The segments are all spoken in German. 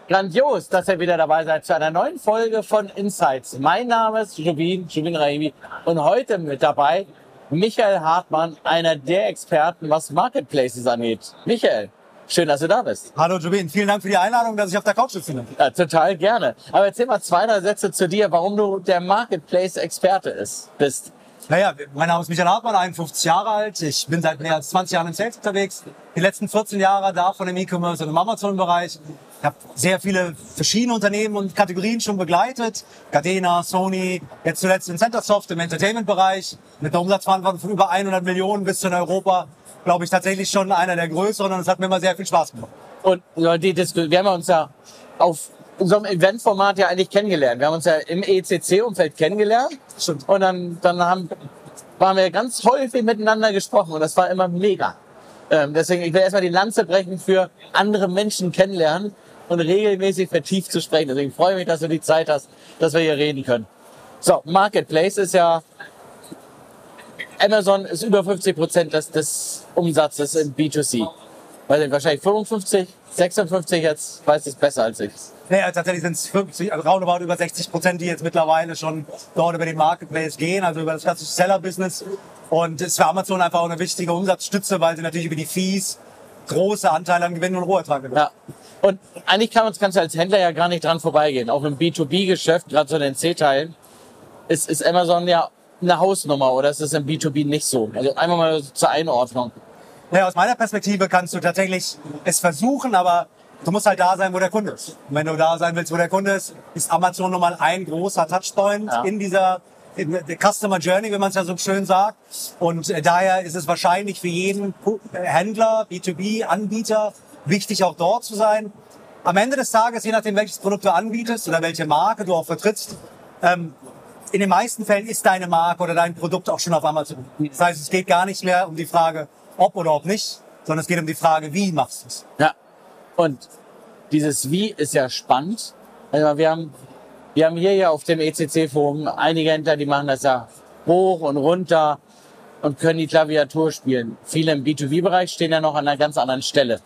Grandios, dass ihr wieder dabei seid zu einer neuen Folge von Insights. Mein Name ist Jubin Rahimi und heute mit dabei Michael Hartmann, einer der Experten, was Marketplaces angeht. Michael, schön, dass du da bist. Hallo Jubin, vielen Dank für die Einladung, dass ich auf der Couch sitze. Ja, total gerne. Aber erzähl mal 2, 3 Sätze zu dir, warum du der Marketplace-Experte bist. Naja, mein Name ist Michael Hartmann, 51 Jahre alt. Ich bin seit mehr als 20 Jahren im Sales unterwegs. Die letzten 14 Jahre davon im E-Commerce und im Amazon-Bereich. Ich habe sehr viele verschiedene Unternehmen und Kategorien schon begleitet. Gardena, Sony, jetzt zuletzt in Centersoft im Entertainment-Bereich. Mit einer Umsatzverantwortung von über 100 Millionen bis zu in Europa. Glaube ich tatsächlich schon einer der größeren und es hat mir immer sehr viel Spaß gemacht. Und wir haben uns ja auf unserem Eventformat ja eigentlich kennengelernt. Wir haben uns ja im ECC-Umfeld kennengelernt. Stimmt. Und dann waren wir ganz häufig miteinander gesprochen und das war immer mega. Deswegen, ich will erstmal die Lanze brechen für andere Menschen kennenlernen und regelmäßig vertieft zu sprechen. Deswegen freue ich mich, dass du die Zeit hast, dass wir hier reden können. So, Marketplace ist ja, Amazon ist über 50% des Umsatzes in B2C. Wahrscheinlich 55, 56 jetzt, weiß es besser als ich. Naja, tatsächlich sind es 50, also roundabout über 60%, die jetzt mittlerweile schon dort über den Marketplace gehen, also über das klassische Seller-Business. Und es ist für Amazon einfach auch eine wichtige Umsatzstütze, weil sie natürlich über die Fees große Anteile an Gewinn und Rohertrag gewinnen. Ja. Und eigentlich kannst du als Händler ja gar nicht dran vorbeigehen. Auch im B2B-Geschäft, gerade so in den C-Teilen, ist Amazon ja eine Hausnummer, oder ist es im B2B nicht so? Also einmal mal zur Einordnung. Naja, aus meiner Perspektive kannst du tatsächlich es versuchen, aber du musst halt da sein, wo der Kunde ist. Und wenn du da sein willst, wo der Kunde ist Amazon nun mal ein großer Touchpoint in der Customer Journey, wie man es ja so schön sagt. Und daher ist es wahrscheinlich für jeden Händler, B2B-Anbieter wichtig, auch dort zu sein. Am Ende des Tages, je nachdem, welches Produkt du anbietest oder welche Marke du auch vertrittst, in den meisten Fällen ist deine Marke oder dein Produkt auch schon auf Amazon. Das heißt, es geht gar nicht mehr um die Frage, ob oder ob nicht, sondern es geht um die Frage, wie machst du es. Ja, und dieses Wie ist ja spannend. Also wir haben hier ja auf dem ECC-Forum einige Händler, die machen das ja hoch und runter und können die Klaviatur spielen. Viele im B2B-Bereich stehen ja noch an einer ganz anderen Stelle.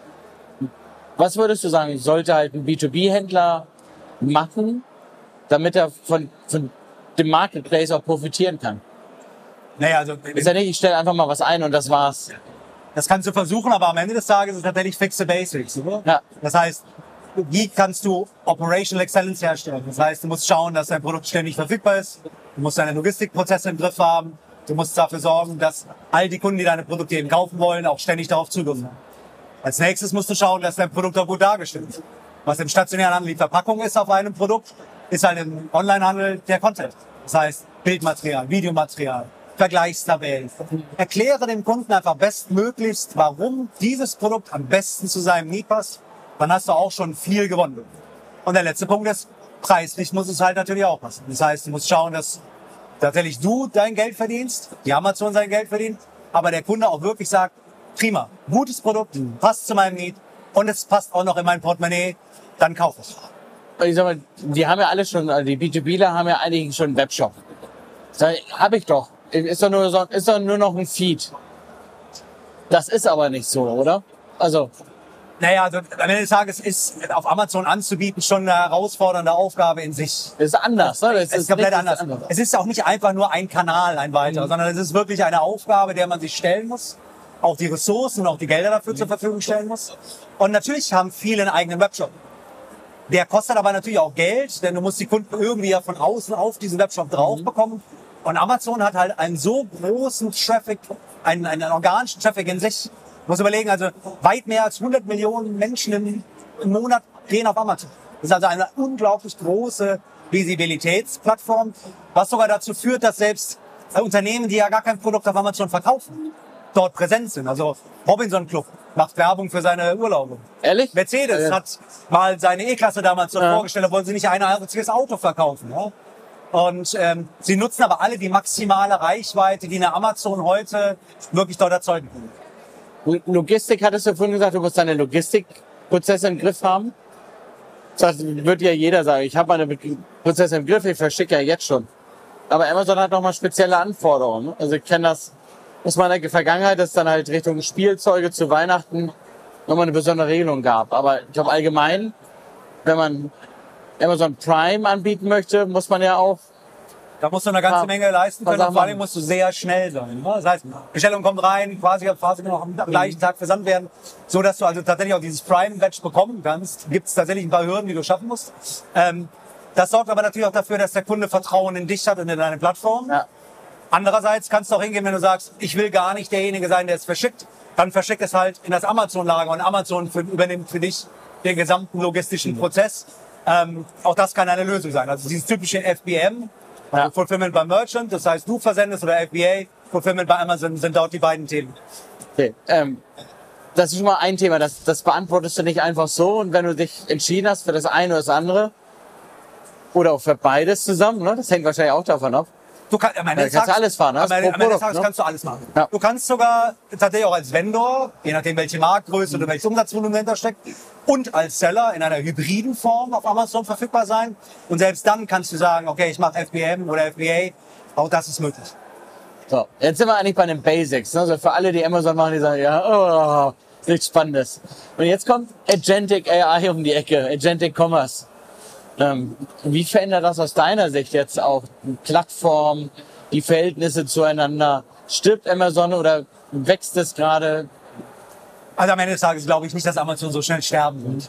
Was würdest du sagen, sollte halt ein B2B-Händler machen, damit er von dem Marketplace auch profitieren kann? Naja, also ist ja nicht, ich stelle einfach mal was ein und das war's. Das kannst du versuchen, aber am Ende des Tages ist es tatsächlich fixe Basics. Oder? Ja. Das heißt, wie kannst du Operational Excellence herstellen? Das heißt, du musst schauen, dass dein Produkt ständig verfügbar ist. Du musst deine Logistikprozesse im Griff haben. Du musst dafür sorgen, dass all die Kunden, die deine Produkte eben kaufen wollen, auch ständig darauf Zugriff haben. Als nächstes musst du schauen, dass dein Produkt auch gut dargestellt ist. Was im stationären Handel die Verpackung ist auf einem Produkt, ist halt im Onlinehandel der Content. Das heißt, Bildmaterial, Videomaterial, Vergleichstabellen. Erkläre dem Kunden einfach bestmöglichst, warum dieses Produkt am besten zu seinem Need passt. Dann hast du auch schon viel gewonnen. Und der letzte Punkt ist, preislich muss es halt natürlich auch passen. Das heißt, du musst schauen, dass tatsächlich du dein Geld verdienst, die Amazon sein Geld verdient, aber der Kunde auch wirklich sagt, prima, gutes Produkt, passt zu meinem Need und es passt auch noch in mein Portemonnaie, dann kauf es. Ich sag mal, die haben ja alle schon, also die B2Bler haben ja eigentlich schon einen Webshop. Hab ich doch. Ist doch nur noch ein Feed. Das ist aber nicht so, oder? Also. Naja, also am Ende des Tages ist auf Amazon anzubieten schon eine herausfordernde Aufgabe in sich. Ist anders, ne? Es ist komplett anders. Es ist auch nicht einfach nur ein Kanal, ein weiterer, sondern es ist wirklich eine Aufgabe, der man sich stellen muss. Auch die Ressourcen und auch die Gelder dafür zur Verfügung stellen muss. Und natürlich haben viele einen eigenen Webshop. Der kostet aber natürlich auch Geld, denn du musst die Kunden irgendwie ja von außen auf diesen Webshop drauf bekommen. Und Amazon hat halt einen so großen Traffic, einen organischen Traffic in sich. Du musst überlegen, also weit mehr als 100 Millionen Menschen im Monat gehen auf Amazon. Das ist also eine unglaublich große Visibilitätsplattform, was sogar dazu führt, dass selbst Unternehmen, die ja gar kein Produkt auf Amazon verkaufen, dort präsent sind. Also Robinson Club macht Werbung für seine Urlaube. Ehrlich? Mercedes hat mal seine E-Klasse damals dort vorgestellt, da wollen sie nicht ein einziges Auto verkaufen. Ja? Und sie nutzen aber alle die maximale Reichweite, die eine Amazon heute wirklich dort erzeugen kann. Logistik, hattest du vorhin gesagt, du musst deine Logistikprozesse im Griff haben. Das wird ja jeder sagen, ich habe meine Prozesse im Griff, ich verschicke ja jetzt schon. Aber Amazon hat nochmal spezielle Anforderungen. Also ich kenne das aus meiner Vergangenheit, dass es dann halt Richtung Spielzeuge zu Weihnachten nochmal eine besondere Regelung gab. Aber ich glaube allgemein wenn man Amazon Prime anbieten möchte, muss man ja auch. Da musst du eine ganze Menge leisten können und vor allem musst du sehr schnell sein. Ne? Das heißt, Bestellung kommt rein, quasi noch am gleichen Tag versandt werden, so dass du also tatsächlich auch dieses Prime-Badge bekommen kannst. Gibt es tatsächlich ein paar Hürden, die du schaffen musst. Das sorgt aber natürlich auch dafür, dass der Kunde Vertrauen in dich hat und in deine Plattform. Ja. Andererseits kannst du auch hingehen, wenn du sagst, ich will gar nicht derjenige sein, der es verschickt, dann verschickt es halt in das Amazon-Lager und Amazon übernimmt für dich den gesamten logistischen Prozess. Auch das kann eine Lösung sein. Also dieses typische FBM, also Fulfillment by Merchant, das heißt du versendest, oder FBA, Fulfillment by Amazon, sind dort die beiden Themen. Okay, das ist schon mal ein Thema, das beantwortest du nicht einfach so, und wenn du dich entschieden hast für das eine oder das andere oder auch für beides zusammen, ne? Das hängt wahrscheinlich auch davon ab. Du kannst alles fahren, am Ende des Tages kannst du alles machen. Ja. Du kannst sogar tatsächlich auch als Vendor, je nachdem welche Marktgröße oder welches Umsatzvolumen dahinter steckt, und als Seller in einer hybriden Form auf Amazon verfügbar sein. Und selbst dann kannst du sagen, okay, ich mache FBM oder FBA, auch das ist möglich. So, jetzt sind wir eigentlich bei den Basics. Ne? Also für alle, die Amazon machen, die sagen, ja, oh, nichts Spannendes. Und jetzt kommt Agentic AI um die Ecke, Agentic Commerce. Wie verändert das aus deiner Sicht jetzt auch die Plattform, die Verhältnisse zueinander? Stirbt Amazon oder wächst es gerade? Also am Ende des Tages glaube ich nicht, dass Amazon so schnell sterben wird.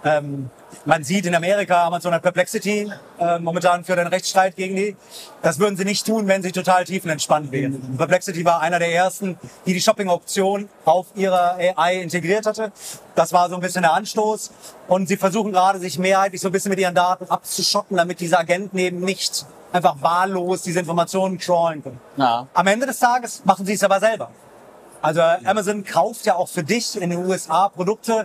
Man sieht in Amerika, Amazon hat Perplexity momentan für den Rechtsstreit gegen die. Das würden sie nicht tun, wenn sie total tiefenentspannt wären. Perplexity war einer der ersten, die Shopping-Option auf ihrer AI integriert hatte. Das war so ein bisschen der Anstoß. Und sie versuchen gerade, sich mehrheitlich so ein bisschen mit ihren Daten abzuschotten, damit diese Agenten eben nicht einfach wahllos diese Informationen crawlen können. Ja. Am Ende des Tages machen sie es aber selber. Also Amazon kauft ja auch für dich in den USA Produkte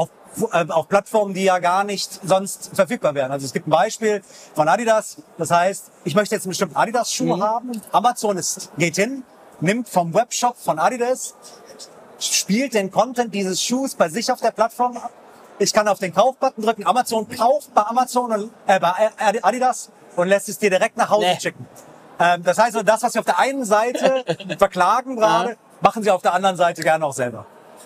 auf Plattformen, die ja gar nicht sonst verfügbar wären. Also es gibt ein Beispiel von Adidas. Das heißt, ich möchte jetzt einen bestimmten Adidas-Schuh haben. Amazon geht hin, nimmt vom Webshop von Adidas, spielt den Content dieses Schuhs bei sich auf der Plattform ab. Ich kann auf den Kaufbutton drücken. Amazon kauft bei bei Adidas und lässt es dir direkt nach Hause schicken. Das heißt, das, was sie auf der einen Seite verklagen gerade, machen sie auf der anderen Seite gerne auch selber.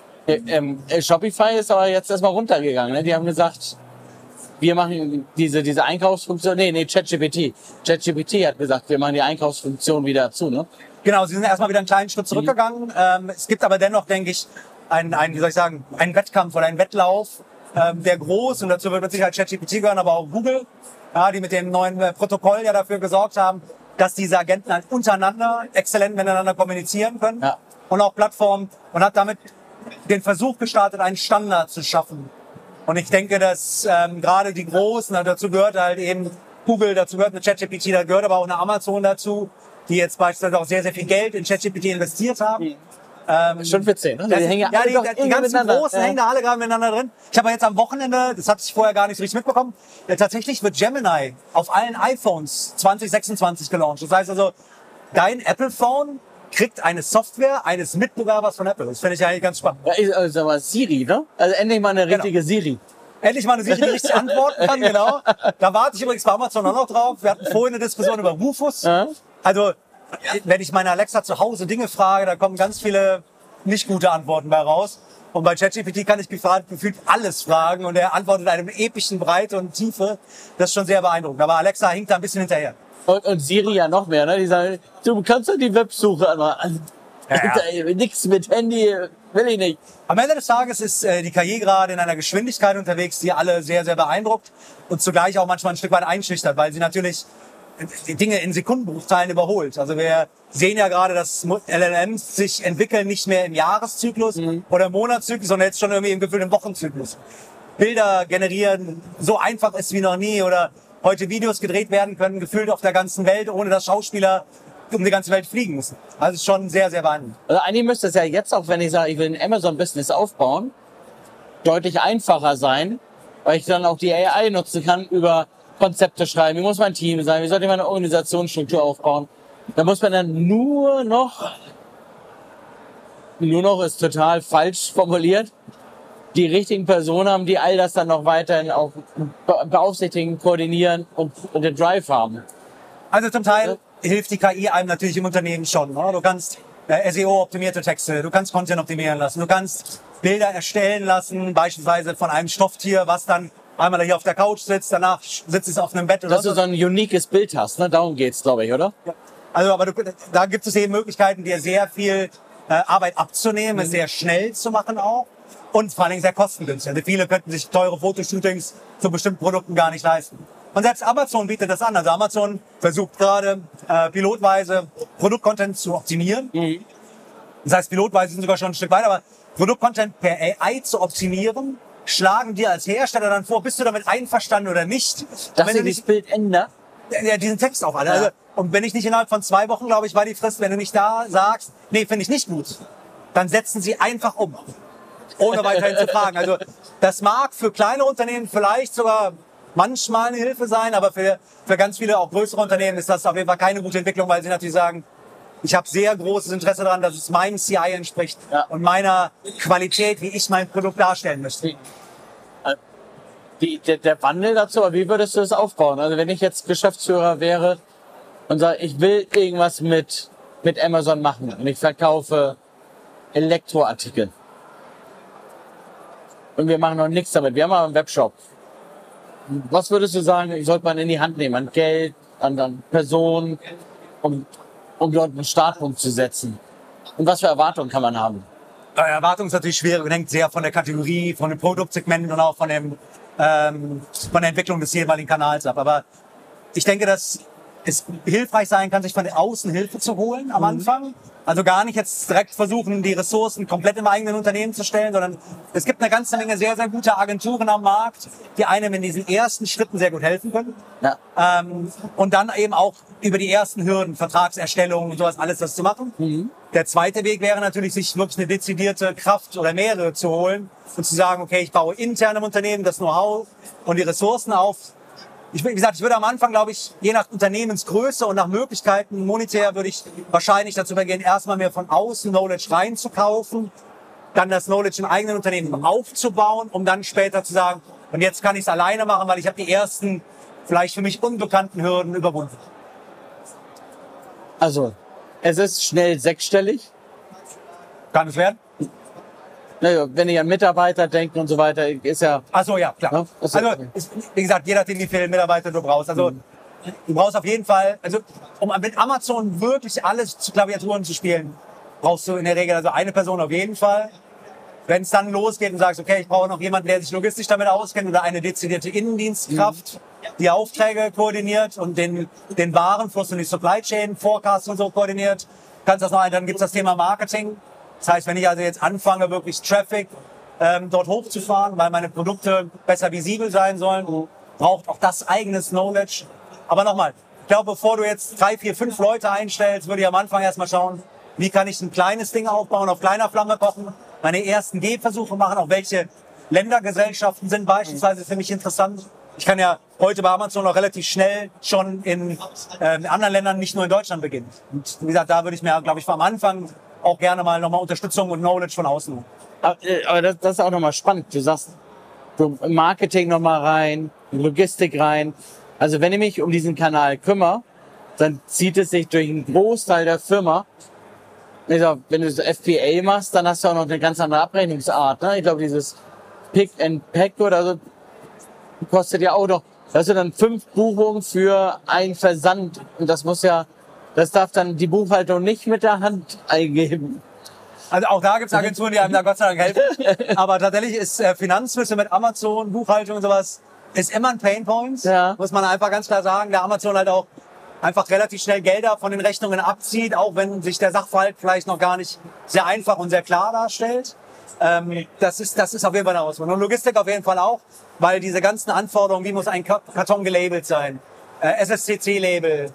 Shopify ist aber jetzt erstmal runtergegangen. Ne? Die haben gesagt, wir machen diese Einkaufsfunktion. Nee, ChatGPT. ChatGPT hat gesagt, wir machen die Einkaufsfunktion wieder zu. Ne? Genau, sie sind erstmal wieder einen kleinen Schritt zurückgegangen. Es gibt aber dennoch, denke ich, einen Wettkampf oder einen Wettlauf, der groß, und dazu wird mit Sicherheit ChatGPT gehören, aber auch Google, die mit dem neuen Protokoll ja dafür gesorgt haben, dass diese Agenten halt untereinander exzellent miteinander kommunizieren können. Ja. Und auch Plattformen, und hat damit den Versuch gestartet, einen Standard zu schaffen. Und ich denke, dass gerade die Großen, dazu gehört halt eben Google, dazu gehört eine ChatGPT, da gehört aber auch eine Amazon dazu, die jetzt beispielsweise auch sehr, sehr viel Geld in ChatGPT investiert haben. Schon witzig, ne? Die ganzen Großen hängen da alle gerade miteinander drin. Ich habe jetzt am Wochenende, das hatte ich vorher gar nicht so richtig mitbekommen, tatsächlich wird Gemini auf allen iPhones 2026 gelauncht. Das heißt also, dein Apple-Phone kriegt eine Software eines Mitbewerbers von Apple. Das finde ich eigentlich ganz spannend. Ja, also Siri, ne? Also endlich mal eine richtige Siri. Endlich mal eine Siri, die richtig antworten kann, genau. Da warte ich übrigens bei Amazon auch noch drauf. Wir hatten vorhin eine Diskussion über Rufus. Also, wenn ich meine Alexa zu Hause Dinge frage, da kommen ganz viele nicht gute Antworten bei raus. Und bei ChatGPT kann ich gefühlt alles fragen und er antwortet in einem epischen Breite und Tiefe. Das ist schon sehr beeindruckend. Aber Alexa hinkt da ein bisschen hinterher. Und Siri ja noch mehr, ne? Die sagen, du kannst doch die Websuche anmachen. Nix mit Handy, will ich nicht. Am Ende des Tages ist die KI gerade in einer Geschwindigkeit unterwegs, die alle sehr, sehr beeindruckt und zugleich auch manchmal ein Stück weit einschüchtert, weil sie natürlich die Dinge in Sekundenbruchteilen überholt. Also wir sehen ja gerade, dass LLMs sich entwickeln, nicht mehr im Jahreszyklus oder im Monatszyklus, sondern jetzt schon irgendwie im gefühlten Wochenzyklus. Bilder generieren, so einfach ist wie noch nie, oder heute Videos gedreht werden können, gefühlt auf der ganzen Welt, ohne dass Schauspieler um die ganze Welt fliegen müssen. Also ist schon sehr, sehr beeindruckend. Also eigentlich müsste es ja jetzt auch, wenn ich sage, ich will ein Amazon-Business aufbauen, deutlich einfacher sein, weil ich dann auch die AI nutzen kann, über Konzepte schreiben, wie muss mein Team sein, wie sollte ich meine Organisationsstruktur aufbauen. Da muss man dann nur noch ist total falsch formuliert, die richtigen Personen haben, die all das dann noch weiterhin auch beaufsichtigen, koordinieren und den Drive haben. Also zum Teil hilft die KI einem natürlich im Unternehmen schon. Ne? Du kannst SEO-optimierte Texte, du kannst Content optimieren lassen, du kannst Bilder erstellen lassen, beispielsweise von einem Stofftier, was dann einmal hier auf der Couch sitzt, danach sitzt es auf einem Bett oder Dass du so ein uniques Bild hast, ne? Darum geht's, glaube ich, oder? Ja. Also, aber da gibt es eben Möglichkeiten, dir sehr viel Arbeit abzunehmen, es sehr schnell zu machen auch und vor allen Dingen sehr kostengünstig. Also viele könnten sich teure Fotoshootings zu bestimmten Produkten gar nicht leisten. Und selbst Amazon bietet das an. Also Amazon versucht gerade pilotweise Produktcontent zu optimieren. Das heißt, pilotweise sind sogar schon ein Stück weiter, aber Produktcontent per AI zu optimieren, schlagen dir als Hersteller dann vor, bist du damit einverstanden oder nicht? Dass ihr das Bild ändert? Ja, diesen Text auch alle. Ja. Also, und wenn ich nicht innerhalb von 2 Wochen, glaube ich, war die Frist, wenn du nicht da sagst, nee, finde ich nicht gut, dann setzen sie einfach um. Ohne weiterhin zu fragen. Also das mag für kleine Unternehmen vielleicht sogar manchmal eine Hilfe sein, aber für ganz viele auch größere Unternehmen ist das auf jeden Fall keine gute Entwicklung, weil sie natürlich sagen, ich habe sehr großes Interesse daran, dass es meinem CI entspricht und meiner Qualität, wie ich mein Produkt darstellen möchte. Der Wandel dazu, aber wie würdest du das aufbauen? Also wenn ich jetzt Geschäftsführer wäre und sage, ich will irgendwas mit Amazon machen und ich verkaufe Elektroartikel und wir machen noch nichts damit, wir haben aber einen Webshop. Was würdest du sagen, sollte man in die Hand nehmen? An Geld, an Personen, um dort einen Startpunkt zu setzen? Und was für Erwartungen kann man haben? Erwartung ist natürlich schwierig und hängt sehr von der Kategorie, von dem Produktsegment und auch von der Entwicklung des jeweiligen Kanals ab. Aber ich denke, dass es hilfreich sein kann, sich von außen Hilfe zu holen am Anfang. Also gar nicht jetzt direkt versuchen, die Ressourcen komplett im eigenen Unternehmen zu stellen, sondern es gibt eine ganze Menge sehr, sehr gute Agenturen am Markt, die einem in diesen ersten Schritten sehr gut helfen können. Ja. Und dann eben auch über die ersten Hürden, Vertragserstellung und sowas, alles das zu machen. Der zweite Weg wäre natürlich, sich wirklich eine dezidierte Kraft oder mehrere zu holen und zu sagen, okay, ich baue intern im Unternehmen das Know-how und die Ressourcen auf. Wie gesagt, ich würde am Anfang, glaube ich, je nach Unternehmensgröße und nach Möglichkeiten monetär würde ich wahrscheinlich dazu übergehen, erstmal mir von außen Knowledge reinzukaufen, dann das Knowledge im eigenen Unternehmen aufzubauen, um dann später zu sagen, und jetzt kann ich es alleine machen, weil ich habe die ersten, vielleicht für mich unbekannten Hürden überwunden. Also, es ist schnell sechsstellig. Kann es werden? Naja, wenn ich an Mitarbeiter denke und so weiter, ist ja... Ach so, ja, klar. Ja, also, wie gesagt, je nachdem, wie viele Mitarbeiter du brauchst. Also, du brauchst auf jeden Fall, also, um mit Amazon wirklich alles zu Klaviaturen zu spielen, brauchst du in der Regel also eine Person auf jeden Fall. Wenn es dann losgeht und sagst, okay, ich brauche noch jemanden, der sich logistisch damit auskennt oder eine dezidierte Innendienstkraft, die Aufträge koordiniert und den Warenfluss und die Supply Chain, Forecast und so koordiniert, kannst das noch, dann gibt's das Thema Marketing. Das heißt, wenn ich also jetzt anfange, wirklich Traffic dort hochzufahren, weil meine Produkte besser visibel sein sollen, braucht auch das eigenes Knowledge. Aber nochmal, ich glaube, bevor du jetzt 3, 4, 5 Leute einstellst, würde ich am Anfang erstmal schauen, wie kann ich ein kleines Ding aufbauen, auf kleiner Flamme kochen, meine ersten Gehversuche machen, auch welche Ländergesellschaften sind beispielsweise für mich interessant. Ich kann ja heute bei Amazon auch relativ schnell schon in anderen Ländern, nicht nur in Deutschland beginnen. Und wie gesagt, da würde ich mir, glaube ich, am Anfang auch gerne mal nochmal Unterstützung und Knowledge von außen holen. Aber das ist auch nochmal spannend. Du sagst, so Marketing nochmal rein, Logistik rein. Also wenn ich mich um diesen Kanal kümmere, dann zieht es sich durch einen Großteil der Firma. Also, wenn du so FBA machst, dann hast du auch noch eine ganz andere Abrechnungsart. Ne? Ich glaube, dieses Pick and Pack oder so kostet ja auch noch. Da hast du dann 5 Buchungen für einen Versand. Und das darf dann die Buchhaltung nicht mit der Hand eingeben. Also auch da gibt es Agenturen, die einem da Gott sei Dank helfen. Aber tatsächlich ist Finanzflüsse mit Amazon, Buchhaltung und sowas, ist immer ein Painpoint. Ja. Muss man einfach ganz klar sagen. Der Amazon halt auch einfach relativ schnell Gelder von den Rechnungen abzieht, auch wenn sich der Sachverhalt vielleicht noch gar nicht sehr einfach und sehr klar darstellt. Das ist auf jeden Fall eine Herausforderung. Und Logistik auf jeden Fall auch, weil diese ganzen Anforderungen, wie muss ein Karton gelabelt sein, SSCC-Label,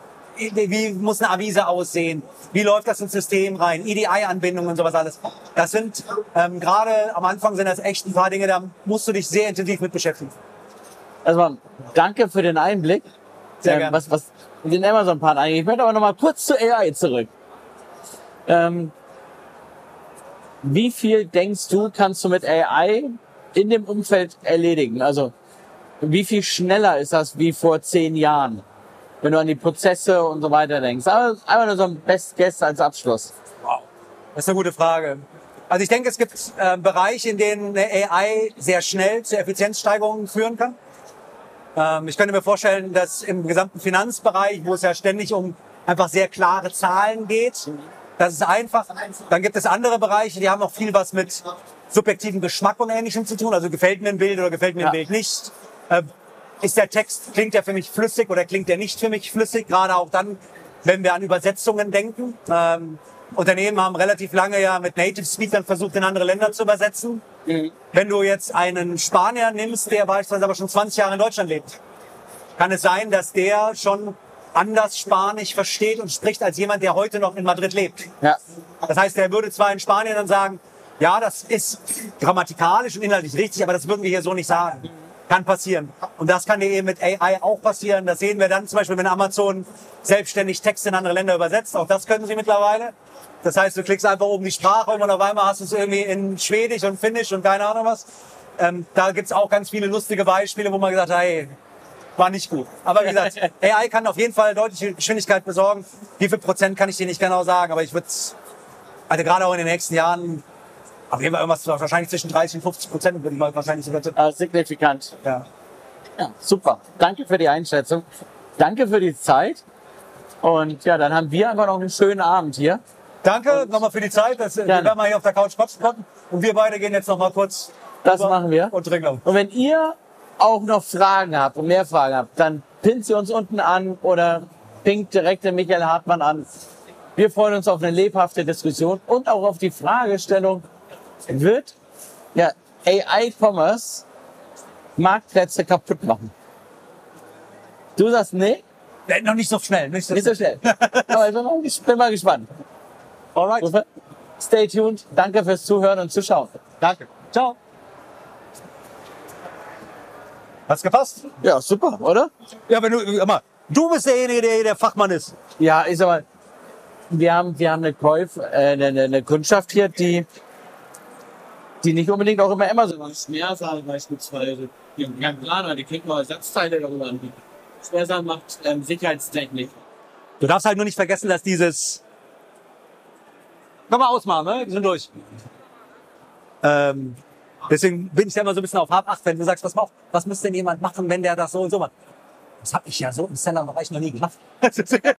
wie muss eine Avise aussehen, wie läuft das ins System rein, EDI-Anbindungen und sowas alles. Das sind, gerade am Anfang sind das echt ein paar Dinge, da musst du dich sehr intensiv mit beschäftigen. Also danke für den Einblick. Sehr gerne. Was den Amazon-Part eigentlich. Ich möchte aber noch mal kurz zu AI zurück. Wie viel denkst du, kannst du mit AI in dem Umfeld erledigen? Also wie viel schneller ist das wie vor 10 Jahren, wenn du an die Prozesse und so weiter denkst? Aber einfach nur so ein Best Guess als Abschluss. Wow, das ist eine gute Frage. Also ich denke, es gibt Bereiche, in denen eine AI sehr schnell zu Effizienzsteigerungen führen kann. Ich könnte mir vorstellen, dass im gesamten Finanzbereich, wo es ja ständig um einfach sehr klare Zahlen geht, das ist einfach. Dann gibt es andere Bereiche, die haben auch viel was mit subjektivem Geschmack und Ähnlichem zu tun. Also gefällt mir ein Bild oder gefällt mir ein Bild nicht. Ist der Text, klingt der für mich flüssig oder klingt der nicht für mich flüssig? Gerade auch dann, wenn wir an Übersetzungen denken. Unternehmen haben relativ lange ja mit Native Speakern versucht, in andere Länder zu übersetzen. Wenn du jetzt einen Spanier nimmst, der beispielsweise aber schon 20 Jahre in Deutschland lebt, kann es sein, dass der schon anders Spanisch versteht und spricht als jemand, der heute noch in Madrid lebt. Ja. Das heißt, er würde zwar in Spanien dann sagen, ja, das ist grammatikalisch und inhaltlich richtig, aber das würden wir hier so nicht sagen. Kann passieren. Und das kann dir eben mit AI auch passieren. Das sehen wir dann zum Beispiel, wenn Amazon selbstständig Texte in andere Länder übersetzt. Auch das können sie mittlerweile. Das heißt, du klickst einfach oben die Sprache und auf einmal hast du es irgendwie in Schwedisch und Finnisch und keine Ahnung was. Da gibt's auch ganz viele lustige Beispiele, wo man gesagt hat, hey, war nicht gut. Aber wie gesagt, AI kann auf jeden Fall deutliche Geschwindigkeit besorgen. Wie viel Prozent kann ich dir nicht genau sagen, aber ich würde also gerade auch in den nächsten Jahren auf jeden Fall irgendwas wahrscheinlich zwischen 30 und 50% würde ich mal wahrscheinlich sogar tippen. Signifikant. Ja. Ja, super. Danke für die Einschätzung. Danke für die Zeit. Und ja, dann haben wir einfach noch einen schönen Abend hier. Danke nochmal für die Zeit. Wir werden mal hier auf der Couch quatschen konnten. Und wir beide gehen jetzt noch mal kurz. Das machen wir. Und trinken. Und wenn ihr auch noch Fragen habt und mehr Fragen habt, dann pinnt sie uns unten an oder pinkt direkt den Michael Hartmann an. Wir freuen uns auf eine lebhafte Diskussion und auch auf die Fragestellung, wird ja AI-Commerce Marktplätze kaputt machen? Du sagst nee? Noch nicht so schnell. Nicht so schnell. Aber ich bin mal gespannt. Alright. Stay tuned. Danke fürs Zuhören und Zuschauen. Danke. Ciao. Hat's gepasst? Ja, super, oder? Ja, wenn du bist derjenige, der Fachmann ist. Ja, ich sag mal, wir haben eine Kundschaft hier, die nicht unbedingt auch immer Amazon Schmersaal beispielsweise. Die haben keinen Planer, die kriegen mal Ersatzteile darüber anbieten. Schmersaal macht Sicherheitstechnik. Du darfst halt nur nicht vergessen, dass dieses... Können wir ausmachen, ne? Wir sind durch. Deswegen bin ich ja immer so ein bisschen auf Hab-Acht, wenn du sagst, was müsste denn jemand machen, wenn der das so und so macht? Das habe ich ja so im Sellerbereich noch nie gemacht.